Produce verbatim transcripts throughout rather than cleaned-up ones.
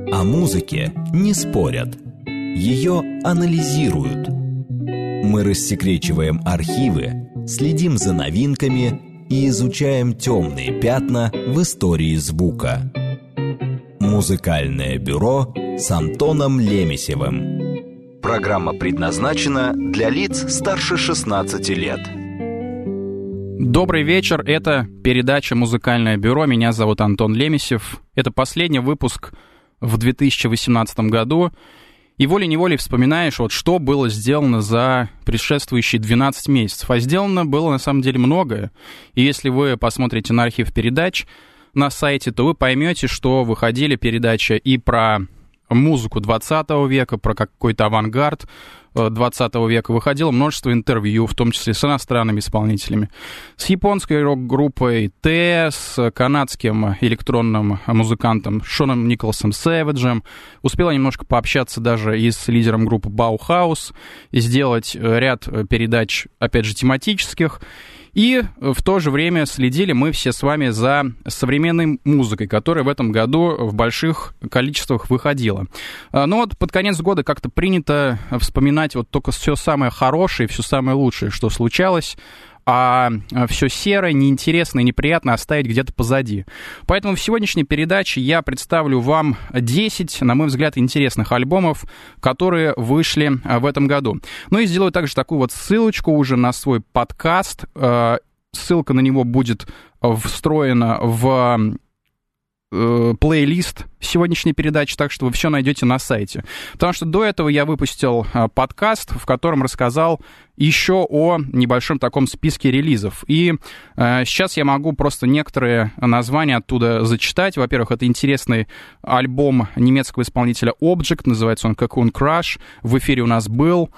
О музыке не спорят, ее анализируют. Мы рассекречиваем архивы, следим за новинками и изучаем темные пятна в истории звука. Музыкальное бюро с Антоном Лемесевым. Программа предназначена для лиц старше шестнадцати лет. Добрый вечер, это передача «Музыкальное бюро». Меня зовут Антон Лемесев. Это последний выпуск в две тысячи восемнадцатом году. И волей-неволей вспоминаешь, вот что было сделано за предшествующие двенадцать месяцев. А сделано было на самом деле многое. И если вы посмотрите на архив передач на сайте, то вы поймете, что выходили передачи и про музыку двадцатого века, про какой-то авангард двадцатого века. Выходило множество интервью, в том числе с иностранными исполнителями. С японской рок-группой Т, с канадским электронным музыкантом Шоном Николасом Сэвиджем. Успела немножко пообщаться даже и с лидером группы Баухаус, и сделать ряд передач, опять же, тематических. И в то же время следили мы все с вами за современной музыкой, которая в этом году в больших количествах выходила. Но вот под конец года как-то принято вспоминать вот только все самое хорошее, все самое лучшее, что случалось, а все серое, неинтересное, неприятно оставить где-то позади. Поэтому в сегодняшней передаче я представлю вам десять, на мой взгляд, интересных альбомов, которые вышли в этом году. Ну и сделаю также такую вот ссылочку уже на свой подкаст. Ссылка на него будет встроена в плейлист сегодняшней передачи, так что вы все найдете на сайте. Потому что до этого я выпустил подкаст, в котором рассказал еще о небольшом таком списке релизов. И э, сейчас я могу просто некоторые названия оттуда зачитать. Во-первых, это интересный альбом немецкого исполнителя Object, называется он Cocoon Crush, в эфире у нас был.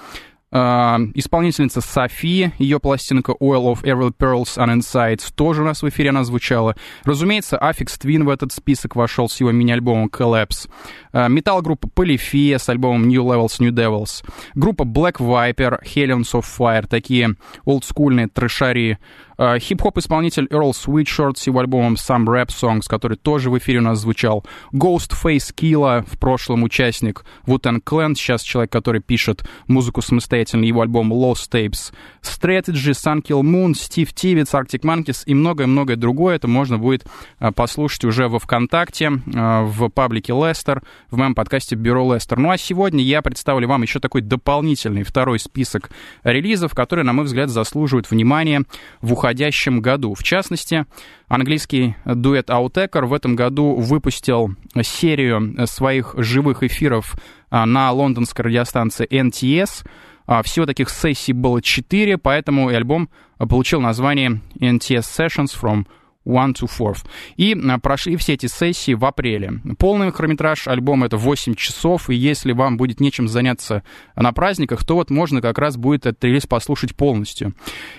Uh, исполнительница Софи, ее пластинка Oil of Every Pearls and Insights тоже у нас в эфире она звучала. Разумеется, Aphex Twin в этот список вошел с его мини-альбомом Collapse. Uh, метал-группа Polyphia с альбомом New Levels, New Devils. Группа Black Viper, Hellions of Fire, такие олдскульные трэшари. Uh, хип-хоп-исполнитель Earl Sweatshirt с его альбомом Some Rap Songs, который тоже в эфире у нас звучал. Ghostface Killah, в прошлом участник Wu-Tang Clan, сейчас человек, который пишет музыку самостоятельно, его альбом Lost Tapes. Strategy, Sun Kill Moon, Steve Tivitz, Arctic Monkeys и многое-многое другое. Это можно будет uh, послушать уже во ВКонтакте, uh, в паблике Лестер, в моем подкасте Бюро Лестер. Ну а сегодня я представлю вам еще такой дополнительный второй список релизов, которые, на мой взгляд, заслуживают внимания в уходящем году. В частности, английский дуэт Autechre в этом году выпустил серию своих живых эфиров на лондонской радиостанции эн ти эс. Всего таких сессий было четыре, поэтому и альбом получил название эн ти эс Sessions from one to four. И прошли все эти сессии в апреле. Полный хронометраж альбома — это восемь часов, и если вам будет нечем заняться на праздниках, то вот можно как раз будет этот релиз послушать полностью.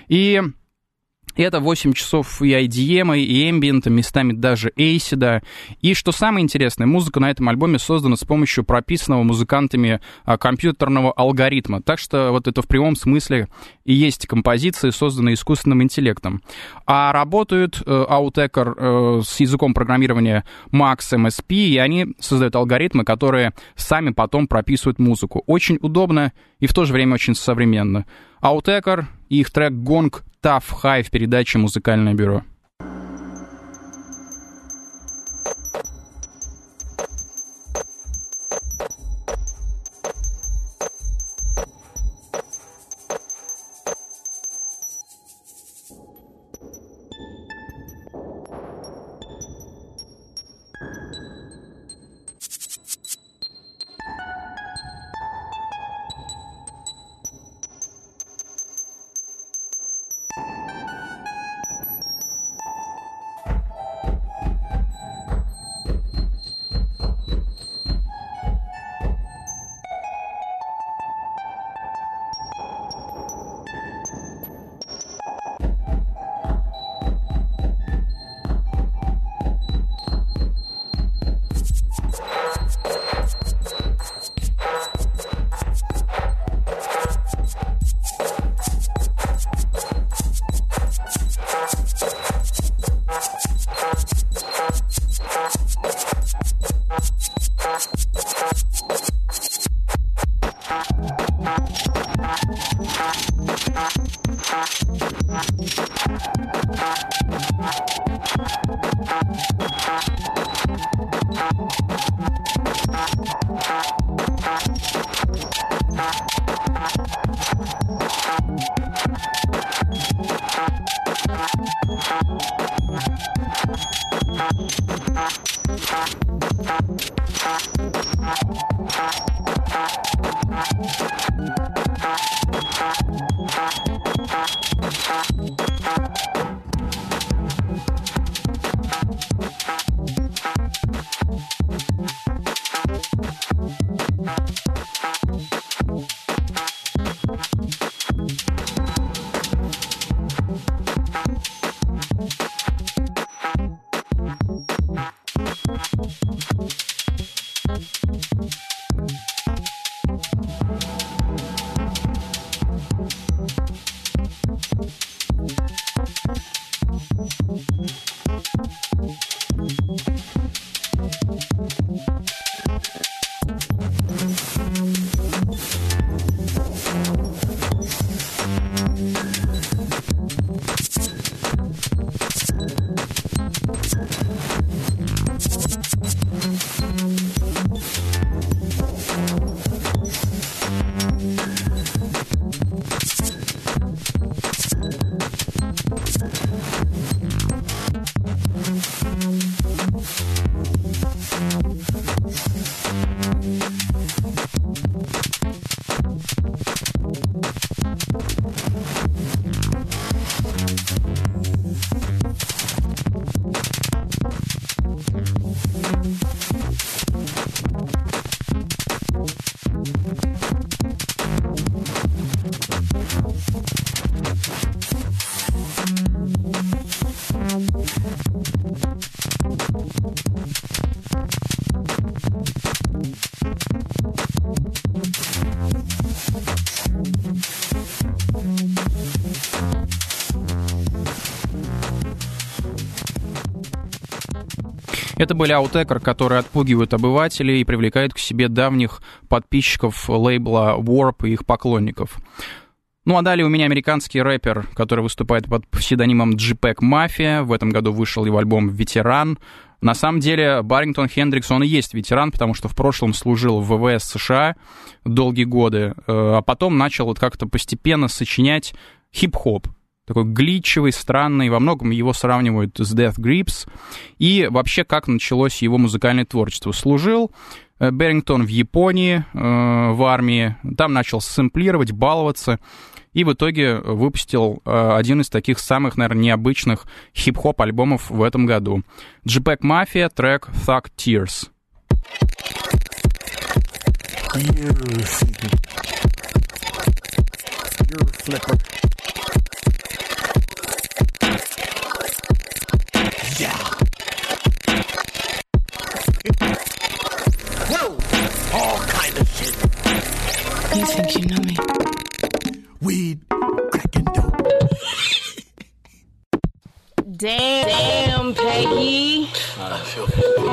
И это восемь часов и ай ди эм, и эмбиента, местами даже эйсида. И что самое интересное, музыка на этом альбоме создана с помощью прописанного музыкантами компьютерного алгоритма. Так что вот это в прямом смысле и есть композиции, созданные искусственным интеллектом. А работают Autechre с языком программирования Max эм эс пи, и они создают алгоритмы, которые сами потом прописывают музыку. Очень удобно и в то же время очень современно. Autechre и их трек Gong Tough High в передаче «Музыкальное бюро». Это были Outtaker, которые отпугивают обывателей и привлекают к себе давних подписчиков лейбла Warp и их поклонников. Ну а далее у меня американский рэпер, который выступает под псевдонимом Джипек Мафия. В этом году вышел его альбом «Ветеран». На самом деле Баррингтон Хендрикс, он и есть ветеран, потому что в прошлом служил в ВВС США долгие годы, а потом начал вот как-то постепенно сочинять хип-хоп. Такой глитчевый, странный, во многом его сравнивают с Death Grips. И вообще, как началось его музыкальное творчество. Служил Баррингтон в Японии, э, в армии, там начал сэмплировать, баловаться, и в итоге выпустил э, один из таких самых, наверное, необычных хип-хоп альбомов в этом году. Джипек Мафия, трек Thug Tears. All kind of shit. You think you know me? Weed, crack and dope. Damn, damn, Peggy. I feel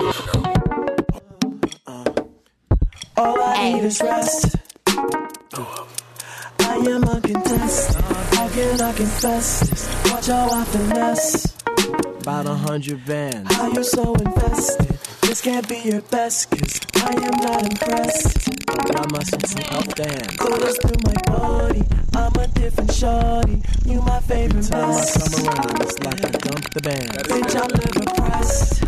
uh, all I need is rest. I am uncontested. How can I confess this? Watch how I finesse. About a hundred bands. How you're so invested. This can't be your best, cause I am not impressed. I must have some up damn. Colors through my body, I'm a different shorty. You my favorite mess. Every time I come around, it's like I dumped the band. Bitch, I'm never pressed.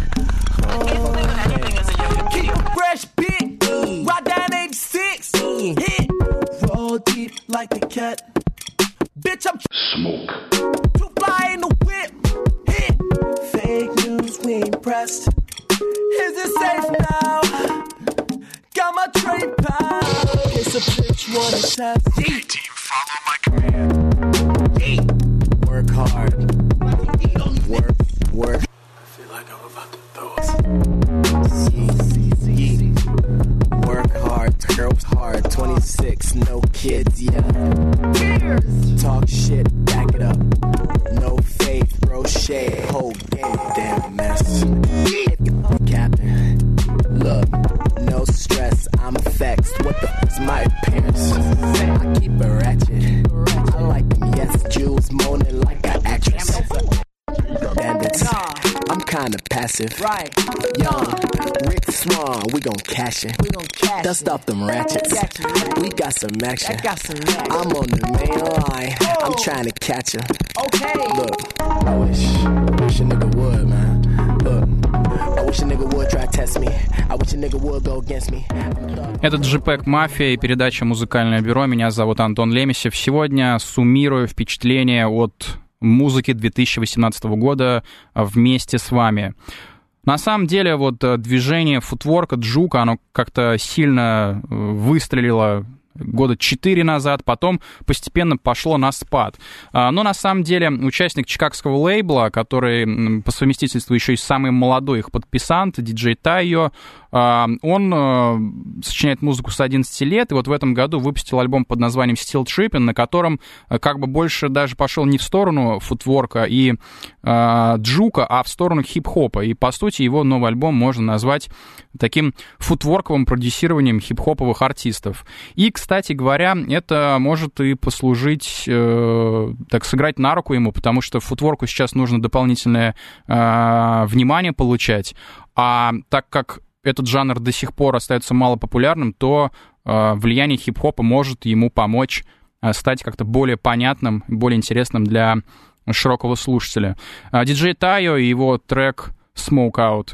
Oh, keep a fresh beat, ride down eighty-six, hit, roll deep like the cat. Bitch, I'm smoke. Too fly in the whip, hit. Fake news, we ain't pressed. Is it safe now? Got my trade pal. It's a bitch, wanna test. Hey, team, follow my command. Hey. Work hard. Work, work. I feel like I'm about to throw it. Easy. Work hard, girls hard. twenty-six, no kids, yeah. Cheers. Talk shit, back it up. No faith, bro, shade. Whole game, damn mess. Capping. Look, no stress, I'm vexed. What the fuck's my appearance? I keep it ratchet. I like them, yes, Jews moaning like an actress. Bandits, I'm kinda passive. Right. Young, Rick Swan, we gon' cash it. We gon' cash Dust off them ratchets. We got some action. Got some action. I'm on the main line. Oh. I'm trying to catch her. Okay. Look, I wish, I wish a nigga would, man. Look. I wish a nigga would try to test me. I wish a nigga would go against me. Это Джипек Мафия и передача «Музыкальное бюро». Меня зовут Антон Лемесев. Сегодня суммирую впечатления от музыки две тысячи восемнадцатого года вместе с вами. На самом деле, вот движение футворка, джука, оно как-то сильно выстрелило года четыре назад, потом постепенно пошло на спад. Но на самом деле участник чикагского лейбла, который по совместительству еще и самый молодой их подписант, диджей Тайо, он сочиняет музыку с одиннадцати лет, и вот в этом году выпустил альбом под названием Still Trippin', на котором как бы больше даже пошел не в сторону футворка и э, джука, а в сторону хип-хопа. И, по сути, его новый альбом можно назвать таким футворковым продюсированием хип-хоповых артистов. И, кстати говоря, это может и послужить, э, так сыграть на руку ему, потому что футворку сейчас нужно дополнительное э, внимание получать. А так как этот жанр до сих пор остается малопопулярным, то э, влияние хип-хопа может ему помочь э, стать как-то более понятным, более интересным для широкого слушателя. Э, диджей Тайо и его трек «Smoke Out».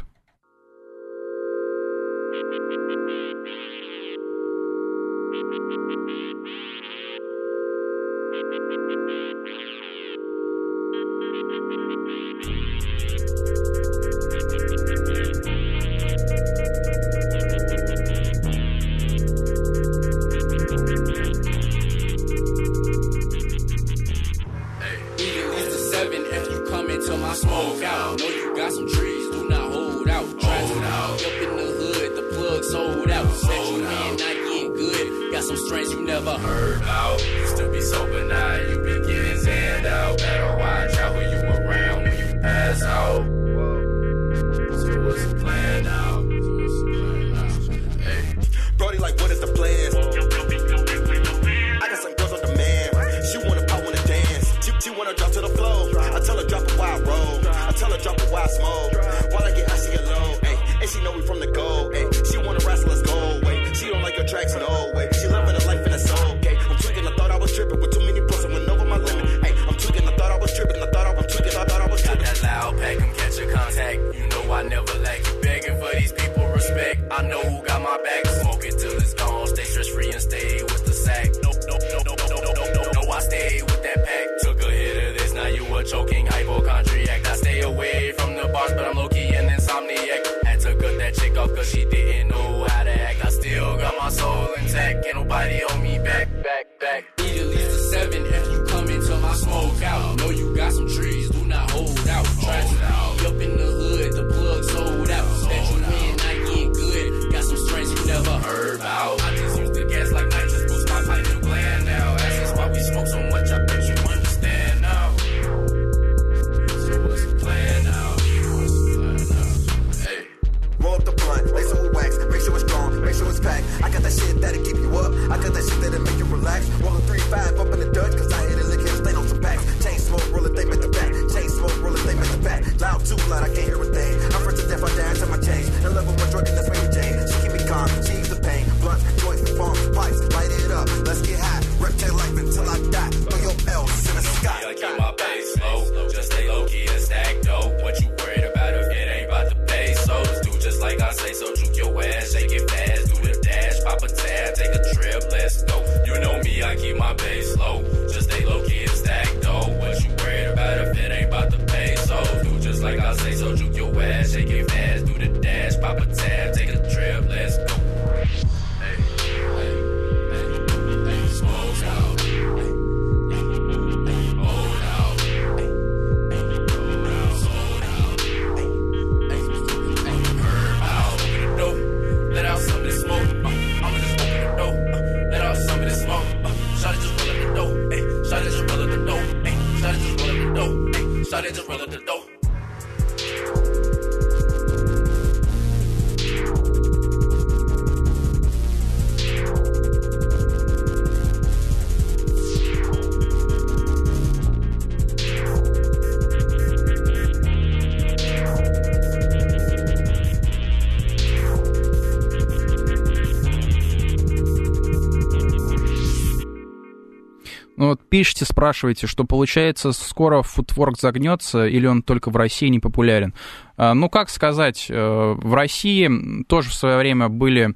Ну вот пишите, спрашиваете, что получается, скоро футворк загнется или он только в России не популярен. Ну, как сказать, в России тоже в свое время были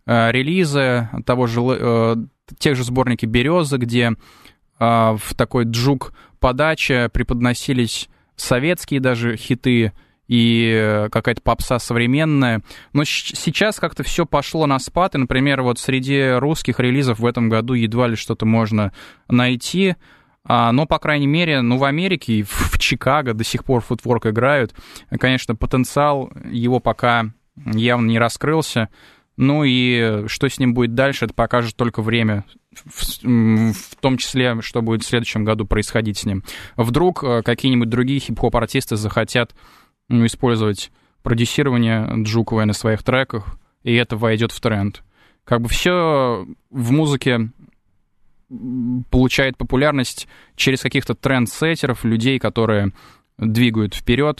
релизы того же, тех же сборники «Березы», где в такой джук-подаче преподносились советские даже хиты и какая-то попса современная. Но сейчас как-то все пошло на спад, и, например, вот среди русских релизов в этом году едва ли что-то можно найти, но, по крайней мере, ну, в Америке и в Чикаго до сих пор Footwork играют. Конечно, потенциал его пока явно не раскрылся, ну и что с ним будет дальше, это покажет только время, в, в том числе, что будет в следующем году происходить с ним. Вдруг какие-нибудь другие хип-хоп-артисты захотят, ну, использовать продюсирование Джукова на своих треках, и это войдет в тренд. Как бы все в музыке получает популярность через каких-то тренд-сеттеров, людей, которые двигают вперед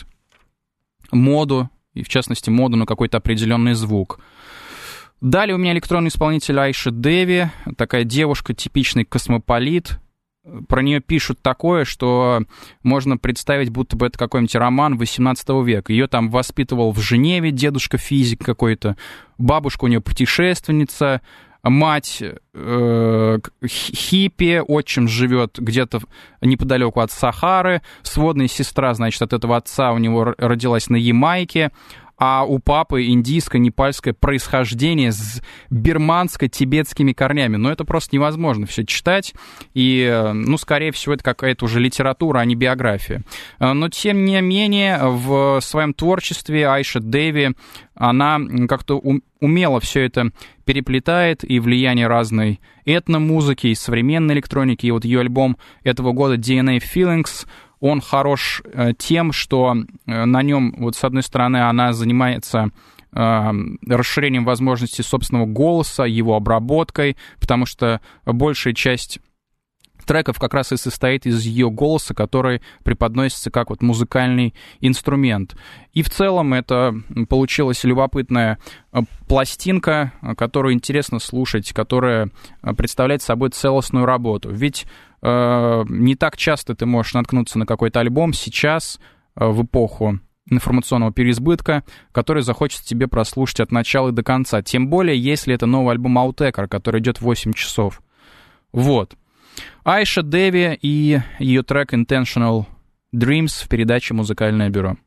моду, и в частности моду на какой-то определенный звук. Далее у меня электронный исполнитель Айша Дэви, такая девушка, типичный космополит. Про нее пишут такое, что можно представить, будто бы это какой-нибудь роман восемнадцатого века. Ее там воспитывал в Женеве дедушка-физик какой-то, бабушка у нее путешественница, мать э, хиппи, отчим живет где-то неподалеку от Сахары, сводная сестра, значит, от этого отца у него родилась на Ямайке, а у папы индийское, непальское происхождение с бирманско-тибетскими корнями. Но это просто невозможно все читать, и, ну, скорее всего, это какая-то уже литература, а не биография. Но, тем не менее, в своем творчестве Айша Дэви, она как-то умело все это переплетает, и влияние разной этномузыки, и современной электроники, и вот ее альбом этого года ди эн эй Feelings, он хорош тем, что на нем, вот с одной стороны, она занимается э, расширением возможностей собственного голоса, его обработкой, потому что большая часть треков как раз и состоит из ее голоса, который преподносится как вот музыкальный инструмент. И в целом это получилась любопытная пластинка, которую интересно слушать, которая представляет собой целостную работу. Ведь э, не так часто ты можешь наткнуться на какой-то альбом сейчас, э, в эпоху информационного переизбытка, который захочется тебе прослушать от начала и до конца. Тем более, если это новый альбом Outtaker, который идет восемь часов. Вот. Айша Дэви и ее трек Intentional Dreams в передаче «Музыкальное бюро».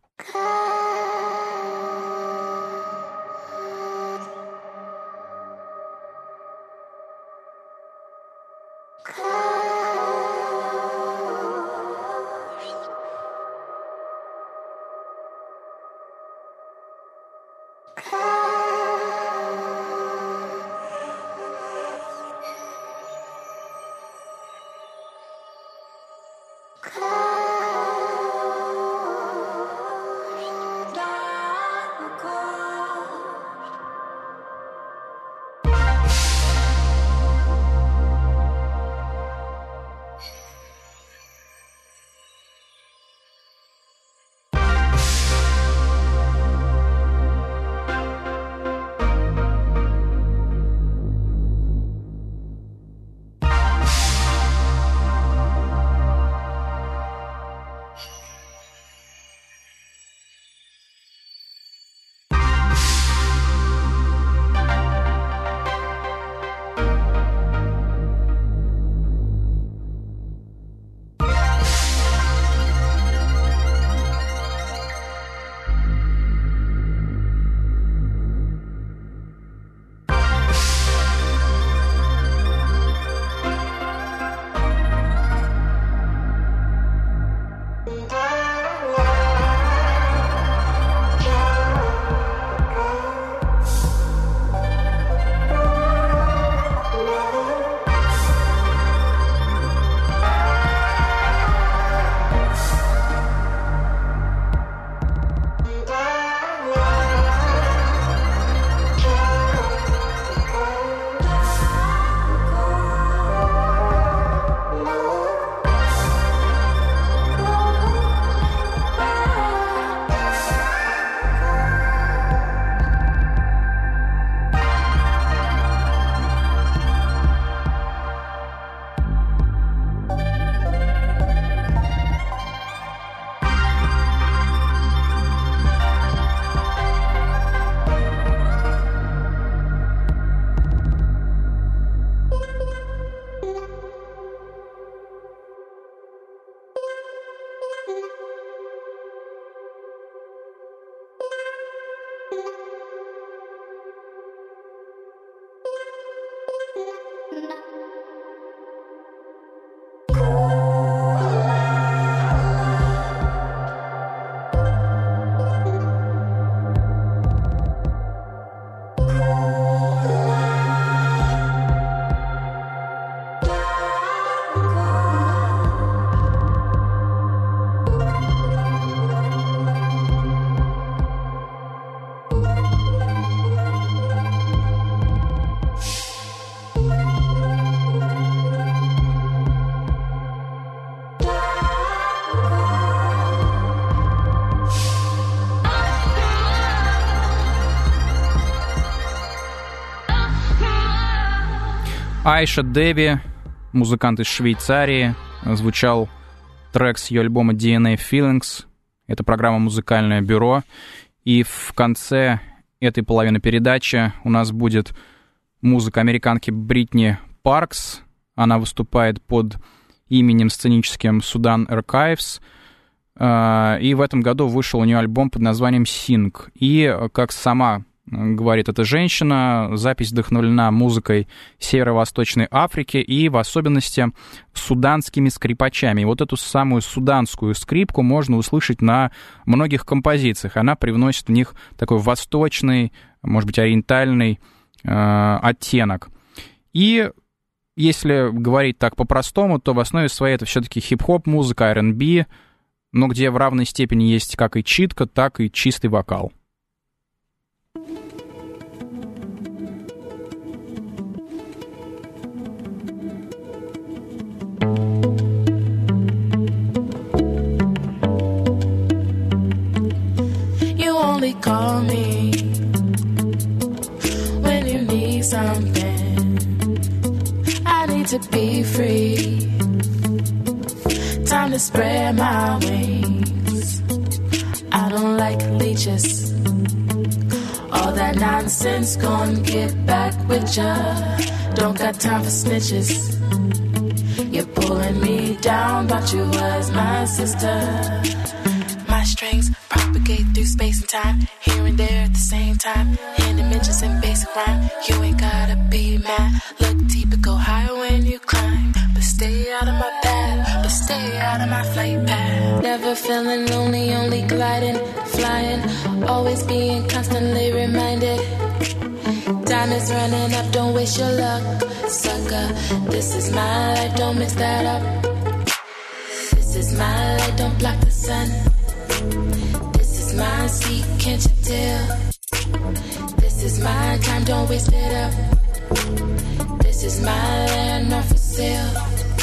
Айша Деви, музыкант из Швейцарии, звучал трек с ее альбома ди эн эй Feelings. Это программа «Музыкальное бюро». И в конце этой половины передачи у нас будет музыка американки Бритни Паркс. Она выступает под именем сценическим Sudan Archives. И в этом году вышел у нее альбом под названием Sing. И, как сама говорит эта женщина, запись вдохновлена музыкой Северо-Восточной Африки и в особенности суданскими скрипачами. И вот эту самую суданскую скрипку можно услышать на многих композициях. Она привносит в них такой восточный, может быть, ориентальный э, оттенок. И если говорить так по-простому, то в основе своей это все-таки хип-хоп музыка, ар энд би, но где в равной степени есть как и читка, так и чистый вокал. Only call me when you need something. I need to be free. Time to spread my wings. I don't like leeches. All that nonsense gon' get back with ya. Don't got time for snitches. You're pulling me down, thought you was my sister. My strings propagate through space and time, here and there at the same time, in dimensions and basic rhyme. You ain't gotta be mad, look deeper, go higher when you climb. But stay out of my path, but stay out of my flight path. Never feeling lonely, only gliding, flying, always being constantly reminded. Time is running up, don't waste your luck, sucker. This is my life, don't mix that up. This is my light, don't block the sun. This is my seat, can't you tell? This is my time, don't waste it up. This is my land, not for sale.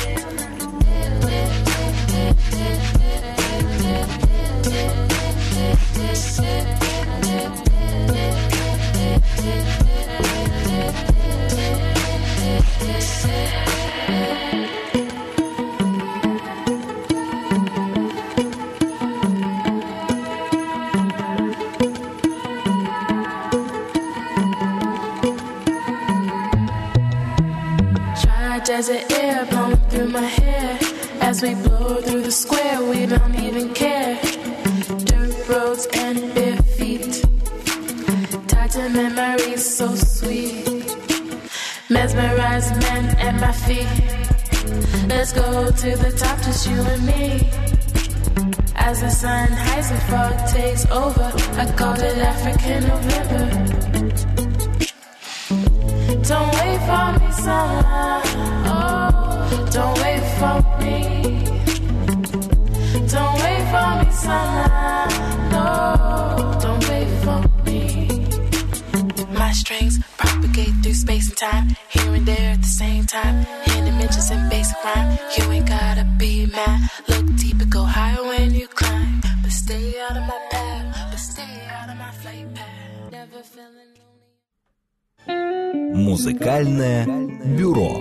Desert air blowing through my hair. As we blow through the square, we don't even care. Dirt roads and bare feet, tied to memories so sweet. Mesmerized men at my feet. Let's go to the top, just you and me. As the sun hides and fog takes over, I called it African November. Don't wait for me, son. Oh, don't wait for me. Don't wait for me, son. No, don't wait for me. My strings propagate through space and time, here and there at the same time, in dimensions and basic rhyme. You ain't gotta be mad, look deeper, go higher when you climb. But stay out of my path, but stay out of my flight path. Never feeling lonely. Музыкальное бюро.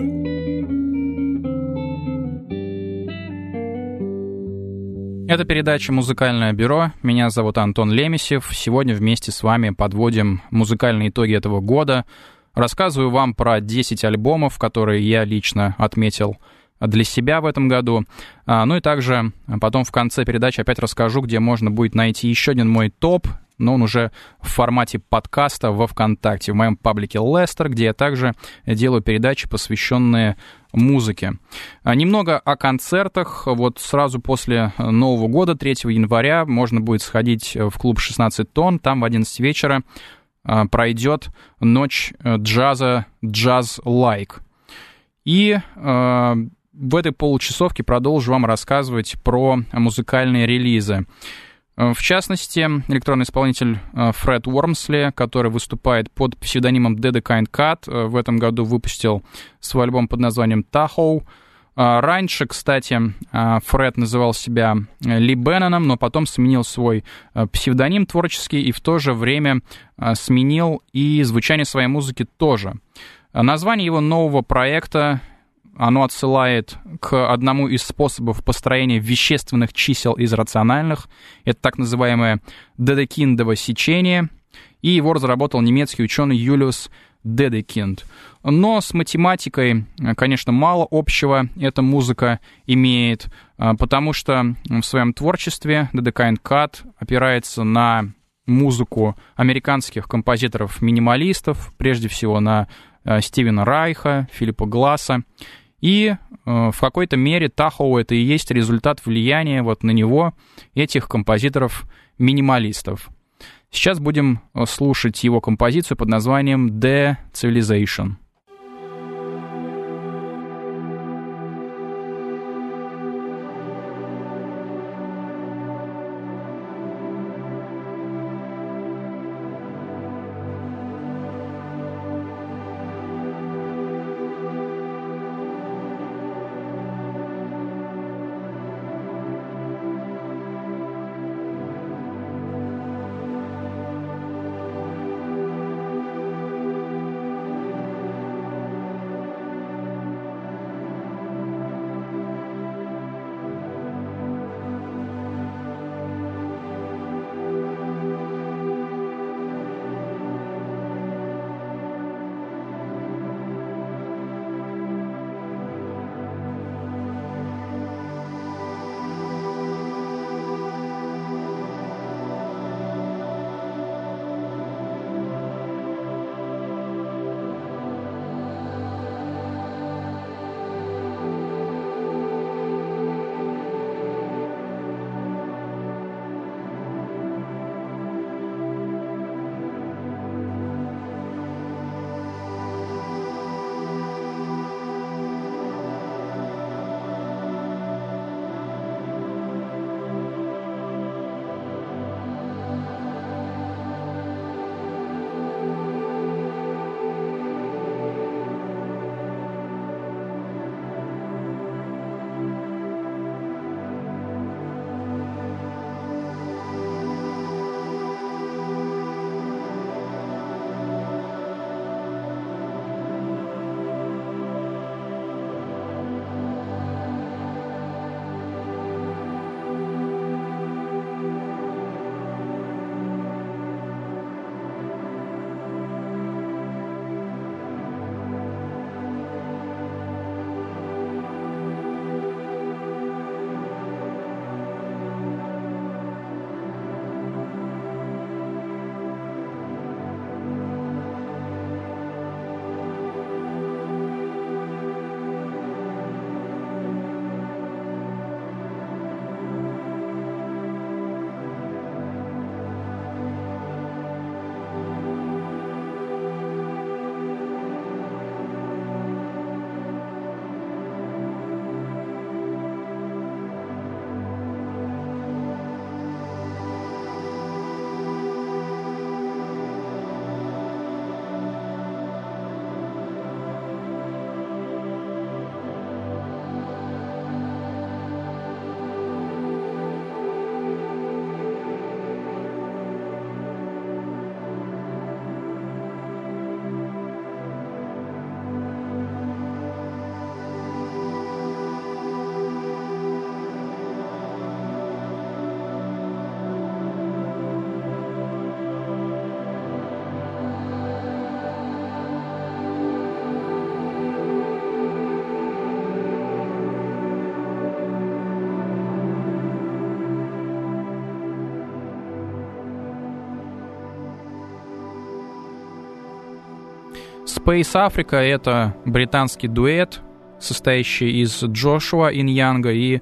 Это передача «Музыкальное бюро». Меня зовут Антон Лемесев. Сегодня вместе с вами подводим музыкальные итоги этого года. Рассказываю вам про десять альбомов, которые я лично отметил для себя в этом году. Ну и также потом в конце передачи опять расскажу, где можно будет найти еще один мой топ, но он уже в формате подкаста во ВКонтакте, в моем паблике Лестер, где я также делаю передачи, посвященные музыке. Немного о концертах. Вот сразу после Нового года, третьего января, можно будет сходить в клуб шестнадцать тонн. Там в одиннадцать вечера пройдет ночь джаза «Джаз-лайк». И э, в этой получасовке продолжу вам рассказывать про музыкальные релизы. В частности, электронный исполнитель Фред Уормсли, который выступает под псевдонимом Dead Kind Cut, в этом году выпустил свой альбом под названием Tahoe. Раньше, кстати, Фред называл себя Ли Бенноном, но потом сменил свой псевдоним творческий и в то же время сменил и звучание своей музыки тоже. Название его нового проекта, оно отсылает к одному из способов построения вещественных чисел из рациональных. Это так называемое Дедекиндово сечение. И его разработал немецкий ученый Юлиус Дедекинд. Но с математикой, конечно, мало общего эта музыка имеет, потому что в своем творчестве Dedekind Cut опирается на музыку американских композиторов-минималистов, прежде всего на Стивена Райха, Филиппа Гласса. И в какой-то мере Тахоу — это и есть результат влияния вот на него этих композиторов-минималистов. Сейчас будем слушать его композицию под названием «The Civilization». Space Africa — это британский дуэт, состоящий из Джошуа Иньянга и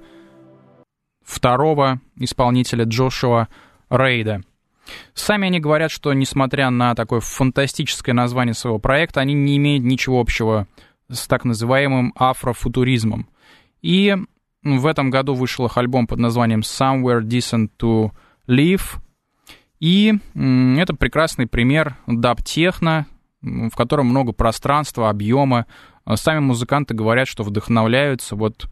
второго исполнителя Джошуа Рейда. Сами они говорят, что, несмотря на такое фантастическое название своего проекта, они не имеют ничего общего с так называемым афрофутуризмом. И в этом году вышел их альбом под названием Somewhere Decent to Live. И это прекрасный пример даб-техно, в котором много пространства, объема. Сами музыканты говорят, что вдохновляются вот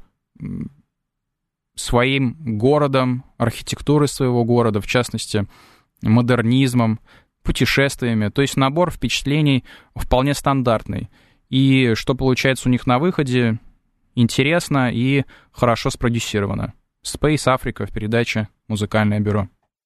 своим городом, архитектурой своего города, в частности, модернизмом, путешествиями. То есть набор впечатлений вполне стандартный. И что получается у них на выходе, интересно и хорошо спродюсировано. Space Africa в передаче «Музыкальное бюро».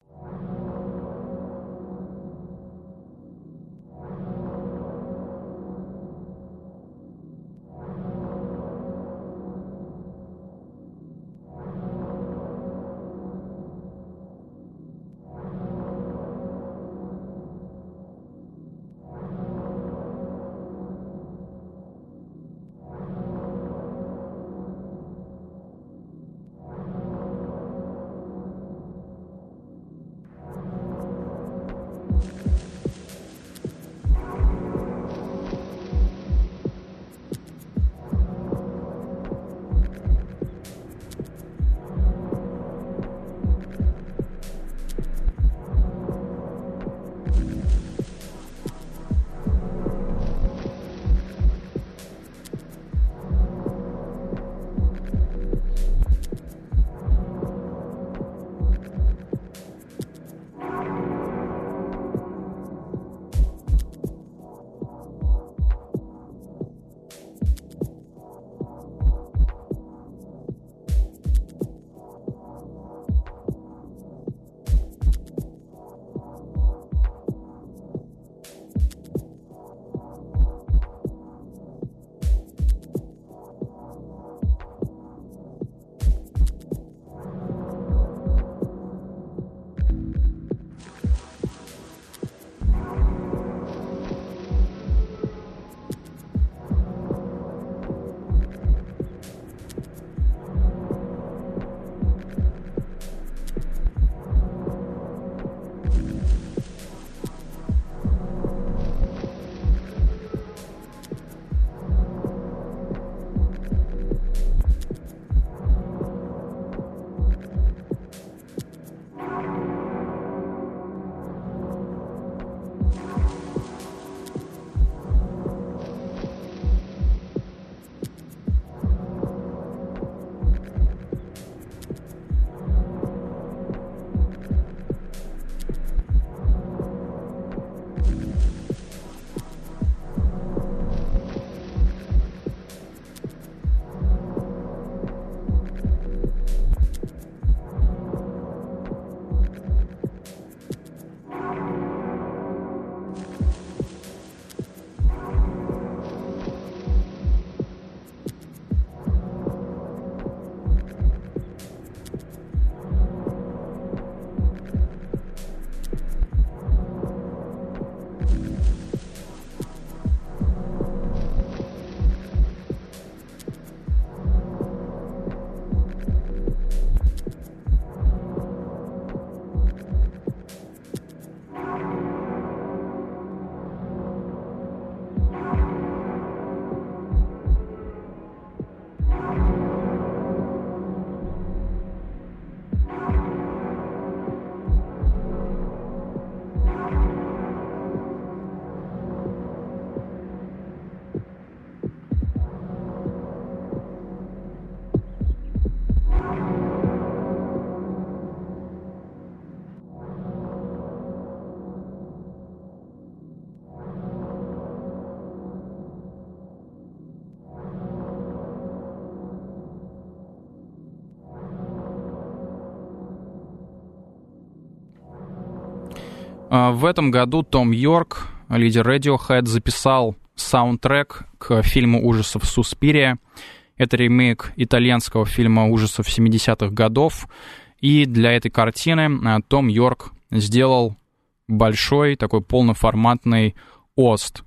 В этом году Том Йорк, лидер Radiohead, записал саундтрек к фильму ужасов «Суспирия». Это ремейк итальянского фильма ужасов семидесятых годов. И для этой картины Том Йорк сделал большой, такой полноформатный ост.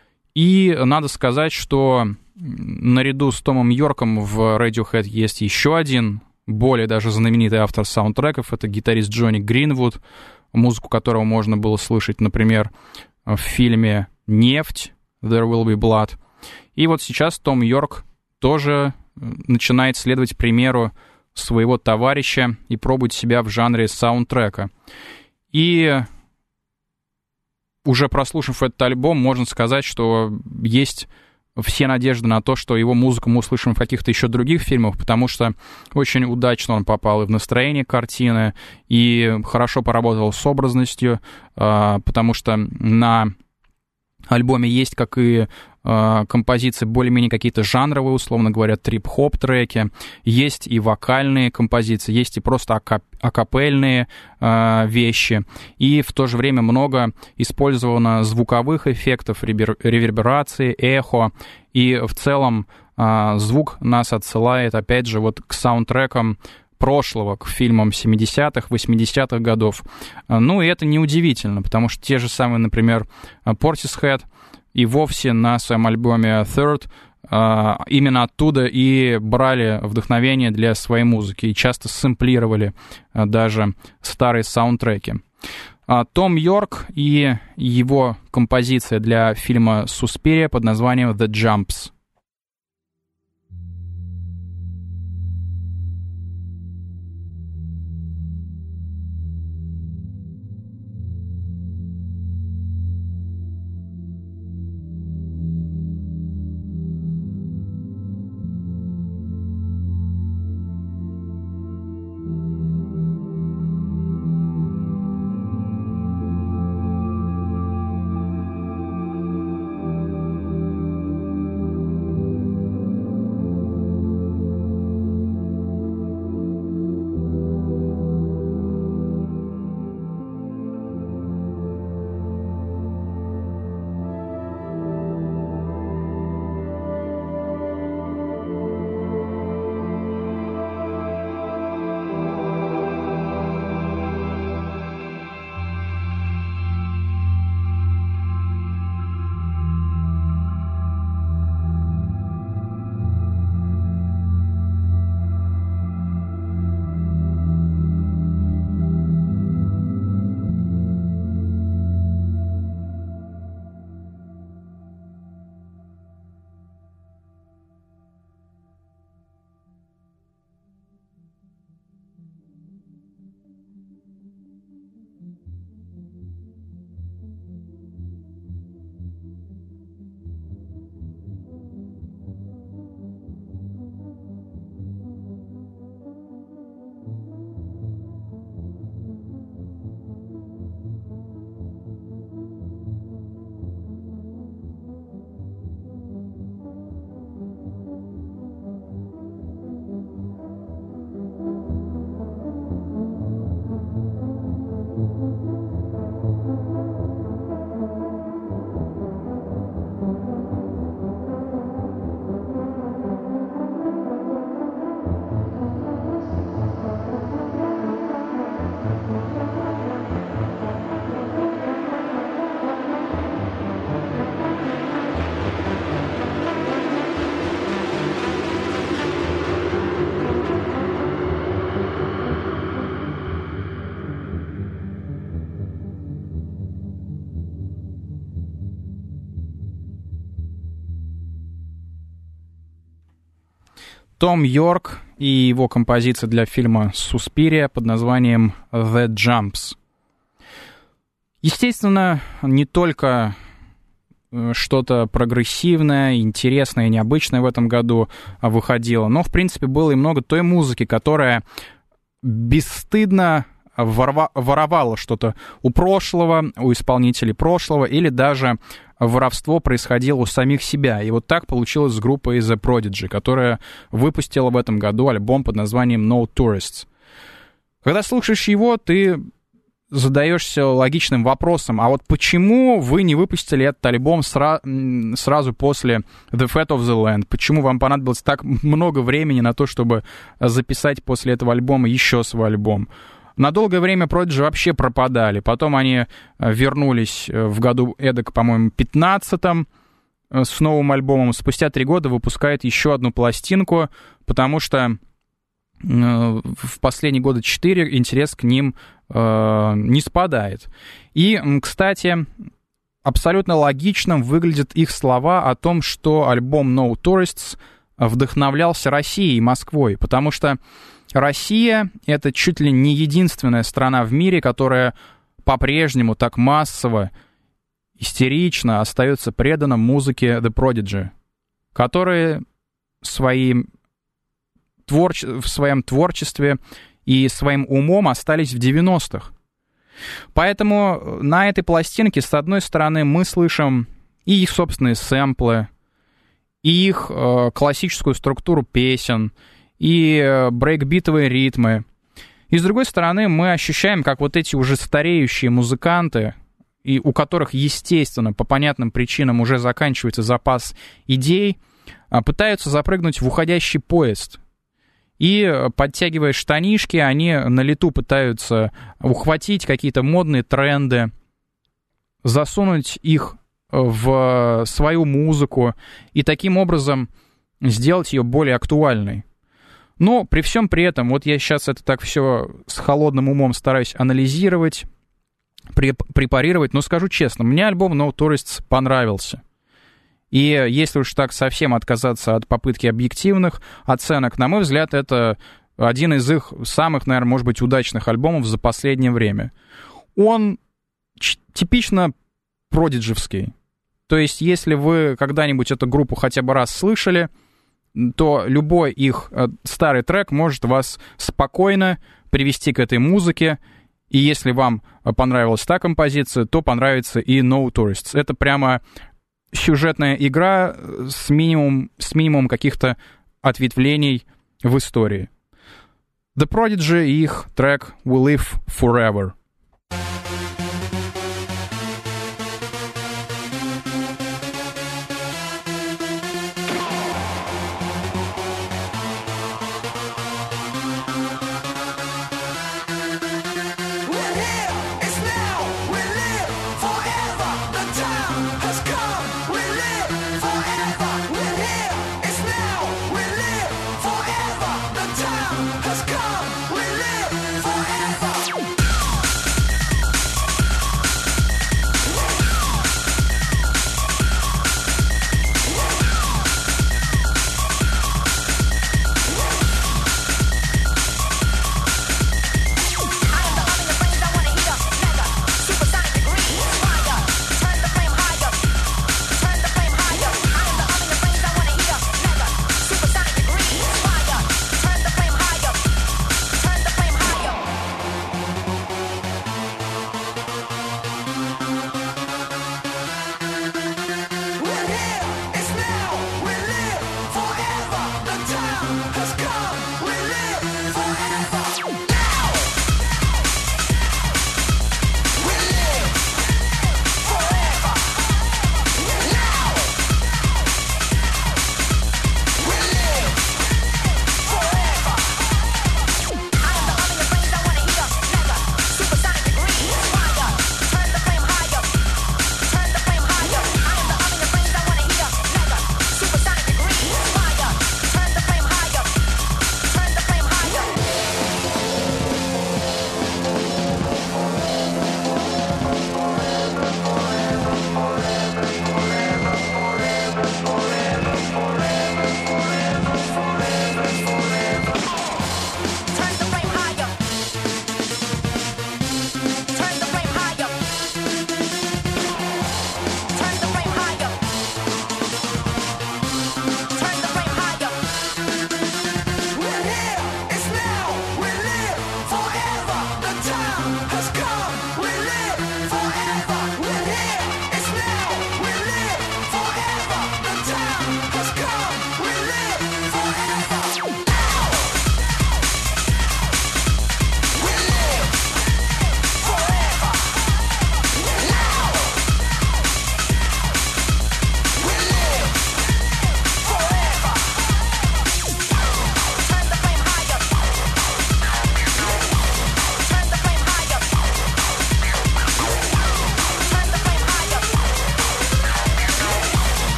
И надо сказать, что наряду с Томом Йорком в Radiohead есть еще один, более даже знаменитый автор саундтреков. Это гитарист Джонни Гринвуд, музыку которого можно было слышать, например, в фильме «Нефть», «There Will Be Blood». И вот сейчас Том Йорк тоже начинает следовать примеру своего товарища и пробует себя в жанре саундтрека. И уже прослушав этот альбом, можно сказать, что есть все надежды на то, что его музыку мы услышим в каких-то еще других фильмах, потому что очень удачно он попал и в настроение картины, и хорошо поработал с образностью, потому что на альбоме есть как и э, композиции более-менее какие-то жанровые, условно говоря, трип-хоп треки, есть и вокальные композиции, есть и просто акап- акапельные э, вещи, и в то же время много использовано звуковых эффектов, ребер- реверберации, эхо, и в целом э, звук нас отсылает, опять же, вот к саундтрекам прошлого, к фильмам семидесятых, восьмидесятых годов. Ну, и это неудивительно, потому что те же самые, например, Portishead и вовсе на своем альбоме Third именно оттуда и брали вдохновение для своей музыки и часто сэмплировали даже старые саундтреки. Том Йорк и его композиция для фильма «Суспирия» под названием «The Jumps». Том Йорк и его композиция для фильма «Суспирия» под названием «The Jumps». Естественно, не только что-то прогрессивное, интересное и необычное в этом году выходило, но, в принципе, было и много той музыки, которая бесстыдно ворва- воровала что-то у прошлого, у исполнителей прошлого, или даже воровство происходило у самих себя. И вот так получилось с группой The Prodigy, которая выпустила в этом году альбом под названием No Tourists. Когда слушаешь его, ты задаешься логичным вопросом, а вот почему вы не выпустили этот альбом сра- сразу после The Fate of the Land? Почему вам понадобилось так много времени на то, чтобы записать после этого альбома еще свой альбом? На долгое время Prodigy вообще пропадали. Потом они вернулись в году эдак, по-моему, пятнадцатом с новым альбомом. Спустя три года выпускают еще одну пластинку, потому что в последние года четыре интерес к ним э, не спадает. И, кстати, абсолютно логичным выглядят их слова о том, что альбом No Tourists вдохновлялся Россией и Москвой, потому что Россия — это чуть ли не единственная страна в мире, которая по-прежнему так массово, истерично остается предана музыке The Prodigy, которые своим Творч... в своем творчестве и своим умом остались в девяностых. Поэтому на этой пластинке, с одной стороны, мы слышим и их собственные сэмплы, и их э, классическую структуру песен, и э, брейкбитовые ритмы. И, с другой стороны, мы ощущаем, как вот эти уже стареющие музыканты, и у которых, естественно, по понятным причинам уже заканчивается запас идей, пытаются запрыгнуть в уходящий поезд. И, подтягивая штанишки, они на лету пытаются ухватить какие-то модные тренды, засунуть их в свою музыку и таким образом сделать ее более актуальной. Но при всем при этом, вот я сейчас это так все с холодным умом стараюсь анализировать, препарировать, но скажу честно, мне альбом No Tourists понравился. И если уж так совсем отказаться от попытки объективных оценок, на мой взгляд, это один из их самых, наверное, может быть, удачных альбомов за последнее время. Он типично продиджевский. То есть, если вы когда-нибудь эту группу хотя бы раз слышали, то любой их старый трек может вас спокойно привести к этой музыке. И если вам понравилась та композиция, то понравится и No Tourists. Это прямо сюжетная игра с минимум, с минимумом каких-то ответвлений в истории. The Prodigy и их трек We Live Forever.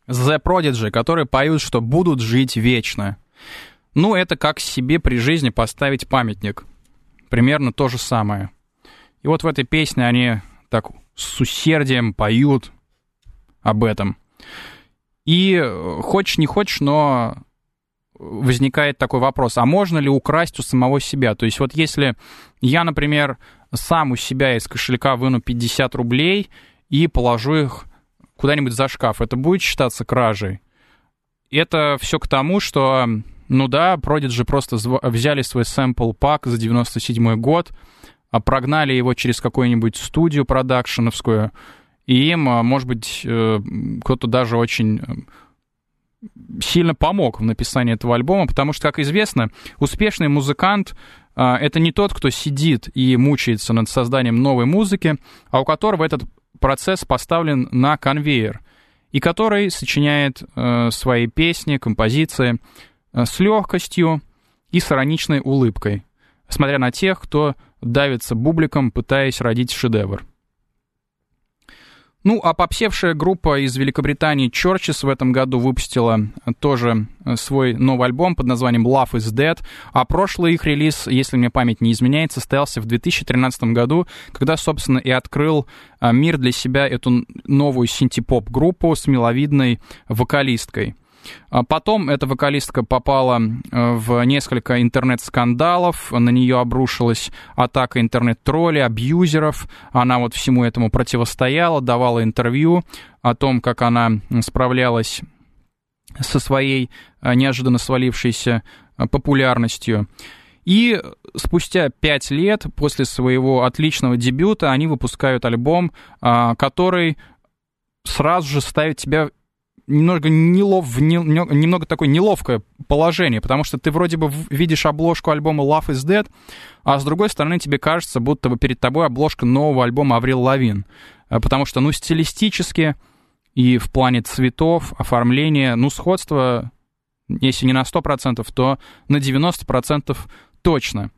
The Prodigy, которые поют, что будут жить вечно. Ну, это как себе при жизни поставить памятник. Примерно то же самое. И вот в этой песне они так с усердием поют об этом. И хочешь не хочешь, но возникает такой вопрос, а можно ли украсть у самого себя? То есть вот если я, например, сам у себя из кошелька выну пятьдесят рублей и положу их куда-нибудь за шкаф, это будет считаться кражей? Это все к тому, что, ну да, Prodigy просто взяли свой сэмпл-пак за девяносто седьмой год, прогнали его через какую-нибудь студию продакшеновскую, и им, может быть, кто-то даже очень сильно помог в написании этого альбома, потому что, как известно, успешный музыкант — это не тот, кто сидит и мучается над созданием новой музыки, а у которого этот процесс поставлен на конвейер, и который сочиняет свои песни, композиции с легкостью и с ироничной улыбкой, смотря на тех, кто давится бубликом, пытаясь родить шедевр. Ну, а попсевшая группа из Великобритании Churches в этом году выпустила тоже свой новый альбом под названием Love is Dead, а прошлый их релиз, если мне память не изменяет, состоялся в две тысячи тринадцатом году, когда, собственно, и открыл мир для себя эту новую синти-поп-группу с миловидной вокалисткой. Потом эта вокалистка попала в несколько интернет-скандалов, на нее обрушилась атака интернет-троллей, абьюзеров, она вот всему этому противостояла, давала интервью о том, как она справлялась со своей неожиданно свалившейся популярностью. И спустя пять лет после своего отличного дебюта они выпускают альбом, который сразу же ставит тебя немного, нелов, не, немного такое неловкое положение, потому что ты вроде бы видишь обложку альбома Love is Dead, а с другой стороны тебе кажется, будто бы перед тобой обложка нового альбома Аврил Лавин, потому что, ну, стилистически и в плане цветов, оформления, ну, сходство, если не на сто процентов, то на девяносто процентов точно.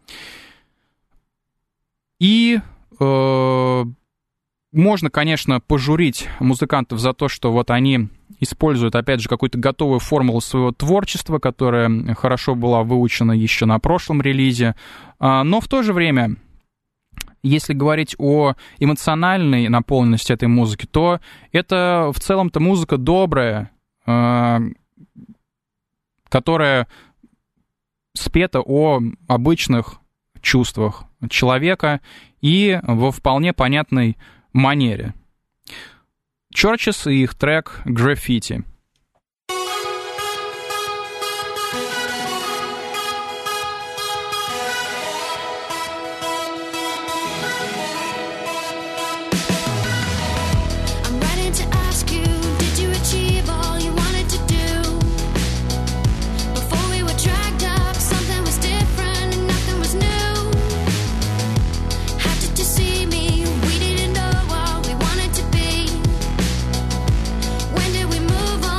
И э, можно, конечно, пожурить музыкантов за то, что вот они используют, опять же, какую-то готовую формулу своего творчества, которая хорошо была выучена еще на прошлом релизе. Но в то же время, если говорить о эмоциональной наполненности этой музыки, то это в целом-то музыка добрая, которая спета о обычных чувствах человека и во вполне понятной манере. Churches и их трек «Graffiti». Move on.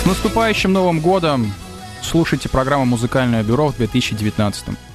С наступающим Новым годом! Слушайте программу «Музыкальное бюро» в две тысячи девятнадцатом.